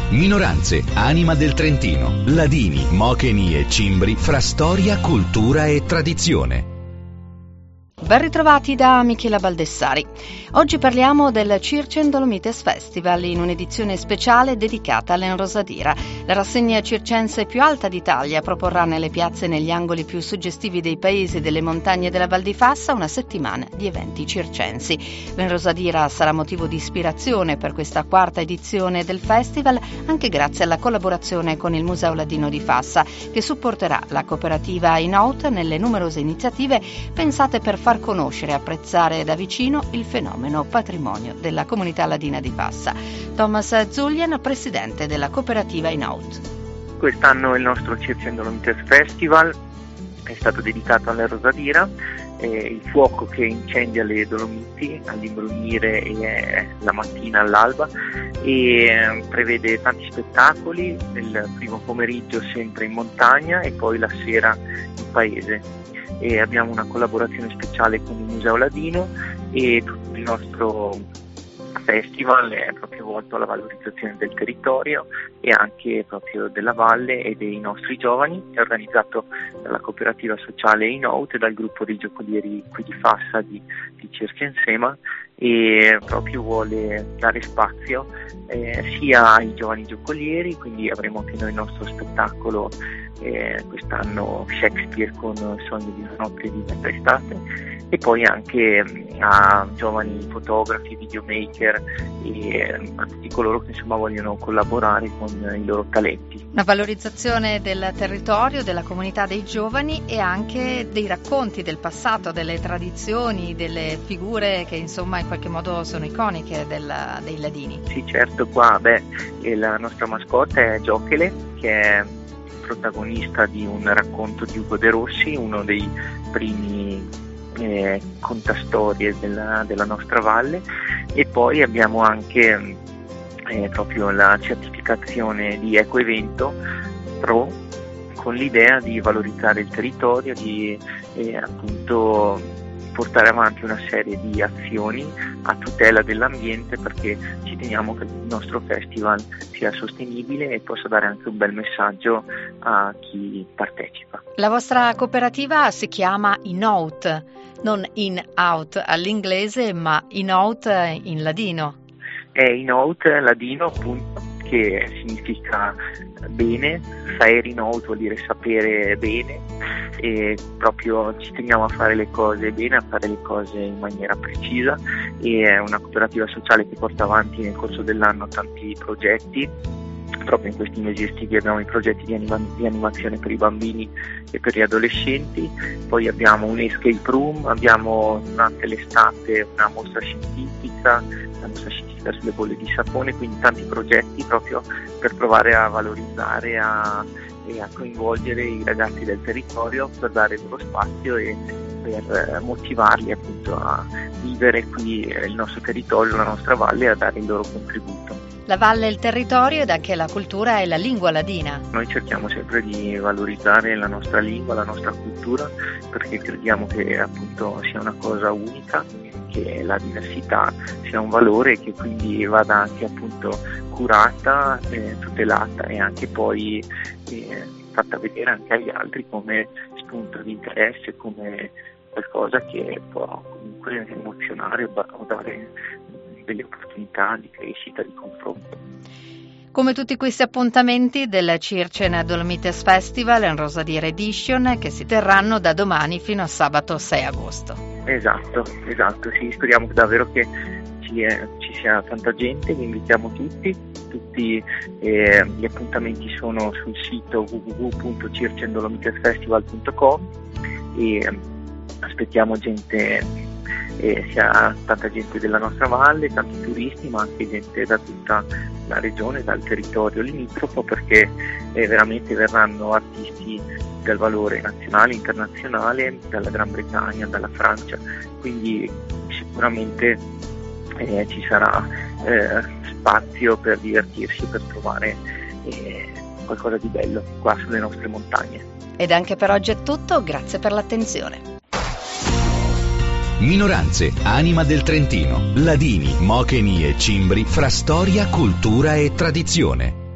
Minoranze, anima del Trentino, ladini, mocheni e cimbri fra storia, cultura e tradizione. Ben ritrovati da Michela Baldessari. Oggi parliamo del Circen Dolomites Festival in un'edizione speciale dedicata all'Enrosadira. La rassegna circense più alta d'Italia proporrà nelle piazze e negli angoli più suggestivi dei paesi e delle montagne della Val di Fassa una settimana di eventi circensi. L'Enrosadira sarà motivo di ispirazione per questa quarta edizione del festival, anche grazie alla collaborazione con il Museo Ladino di Fassa, che supporterà la cooperativa Inaut nelle numerose iniziative pensate per far conoscere e apprezzare da vicino il fenomeno patrimonio della comunità ladina di Fassa. Thomas Zulian, presidente della cooperativa Inaut. Quest'anno il nostro Circen Dolomites Festival è stato dedicato all'Enrosadira, il fuoco che incendia le Dolomiti all'imbrunire e la mattina all'alba, e prevede tanti spettacoli, il primo pomeriggio sempre in montagna e poi la sera in paese. E abbiamo una collaborazione speciale con il Museo Ladino e tutto il nostro festival è proprio volto alla valorizzazione del territorio e anche proprio della valle e dei nostri giovani. È organizzato dalla cooperativa sociale Inaut e dal gruppo dei giocolieri qui di Fassa di Circensema, e proprio vuole dare spazio sia ai giovani giocolieri, quindi avremo anche noi il nostro spettacolo quest'anno Shakespeare con Sogni di una notte di estate, e poi anche a giovani fotografi, videomaker e a tutti coloro che insomma vogliono collaborare con i loro talenti. Una valorizzazione del territorio, della comunità dei giovani e anche dei racconti del passato, delle tradizioni, delle figure che insomma in qualche modo sono iconiche dei ladini. Sì, certo, qua la nostra mascotte è Giochele, che è protagonista di un racconto di Ugo De Rossi, uno dei primi contastorie della nostra valle, e poi abbiamo anche proprio la certificazione di Ecoevento Pro, con l'idea di valorizzare il territorio, di appunto portare avanti una serie di azioni a tutela dell'ambiente, perché ci teniamo che il nostro festival sia sostenibile e possa dare anche un bel messaggio a chi partecipa. La vostra cooperativa si chiama Inaut, non in-out all'inglese, ma Inaut in ladino. È Inaut ladino, appunto, che significa bene. Saer Inaut vuol dire sapere bene, e proprio ci teniamo a fare le cose bene, a fare le cose in maniera precisa, e è una cooperativa sociale che porta avanti nel corso dell'anno tanti progetti. Proprio in questi mesi estivi abbiamo i progetti di animazione per i bambini e per gli adolescenti, poi abbiamo un escape room, abbiamo durante l'estate una mostra scientifica sulle bolle di sapone, quindi tanti progetti proprio per provare a valorizzare e a coinvolgere i ragazzi del territorio, per dare loro spazio e per motivarli appunto a vivere qui il nostro territorio, la nostra valle, e a dare il loro contributo. La valle è il territorio ed anche la cultura e la lingua ladina. Noi cerchiamo sempre di valorizzare la nostra lingua, la nostra cultura, perché crediamo che appunto sia una cosa unica, che la diversità sia un valore, che quindi vada anche appunto curata, tutelata e anche poi fatta vedere anche agli altri come spunto di interesse, come qualcosa che può comunque emozionare o dare delle opportunità di crescita, di confronto. Come tutti questi appuntamenti del Circen Dolomites Festival Enrosadira Edition, che si terranno da domani fino a sabato 6 agosto. Esatto, sì, speriamo davvero che ci sia tanta gente, vi invitiamo tutti gli appuntamenti sono sul sito www.circendolomitesfestival.com e aspettiamo gente, sia tanta gente della nostra valle, tanti turisti, ma anche gente da tutta la regione, dal territorio limitrofo, perché veramente verranno artisti dal valore nazionale, internazionale, dalla Gran Bretagna, dalla Francia, quindi sicuramente ci sarà spazio per divertirsi, per trovare qualcosa di bello qua sulle nostre montagne. Ed anche per oggi è tutto, grazie per l'attenzione. Minoranze, anima del Trentino, ladini, mocheni e cimbri fra storia, cultura e tradizione.